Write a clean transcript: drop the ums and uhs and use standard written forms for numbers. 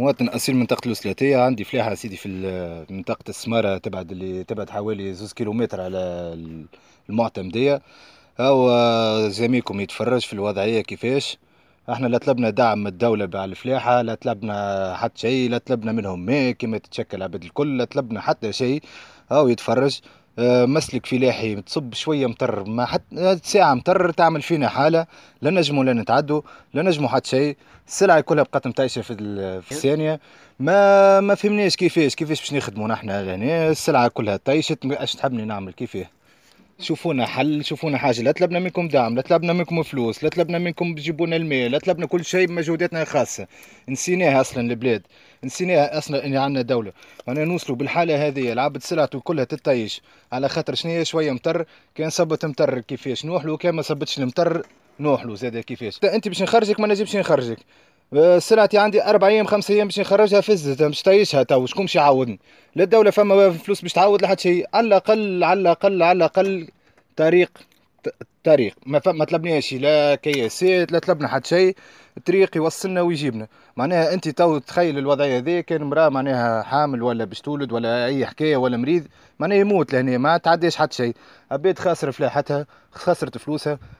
مواطن اصيل منطقه الوسلاتيه. عندي فلاحه سيدي في منطقه السماره، تبعد حوالي 2 كيلومتر على المعتمديه. هو زميلكم يتفرج في الوضعيه كيفاش. احنا لا طلبنا دعم من الدوله على الفلاحه، لا طلبنا حتى شيء، لا طلبنا منهم ماء كما تتشكل عباد الكل، لا طلبنا حتى شيء. هاو يتفرج. مسلك فلاحي تصب شويه مطر، ما حتى ساعه مطر تعمل فينا حاله. لا نجموا لا نتعدوا، لا نجموا حتى شيء. السلعه كلها بقات متعيشه في الثانيه. ما فهمناش كيفاش باش نخدموا نحن لهنا. السلعه كلها طيشت، اش تحبني نعمل كيفاه؟ شوفونا حل، شوفونا حاجه. لا طلبنا منكم دعم، لا طلبنا منكم فلوس، لا طلبنا منكم تجيبوا لنا الماء، لا طلبنا كل شيء بمجهوداتنا الخاصه. نسيناها اصلا البلاد، نسيناها اصلا ان عندنا دوله. انا نوصلوا بالحاله هذه العبد سلعته كلها تطيش على خاطر شنيا شويه مطر. كان صبت مطر كيفاش نوحلو، كان ما صبتش المطر نوحلو زاد كيفاش. انت باش نخرجك ما نجمش نخرجك. سلعتي عندي 4 ايام 5 ايام باش نخرجها فزت، مش طيشها تو شكون باش يعاودني؟ لا الدوله فما فلوس باش تعاود لحد شيء. على الاقل على الاقل على الاقل طريق. طريق ما طلبناش لا كياسات، لا طلبنا حتى شيء. الطريق يوصلنا ويجيبنا. معناها انت تو تخيل الوضعيه هذه، كان امراه معناها حامل ولا باش تولد ولا اي حكايه ولا مريض، معناها يموت لهنا ما تعديش حتى شيء. عباد خاسر فلاحتها، خسرت فلوسها.